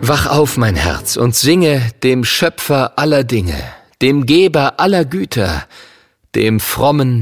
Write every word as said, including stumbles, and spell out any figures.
Wach auf, mein Herz, und singe dem Schöpfer aller Dinge, dem Geber aller Güter, dem frommen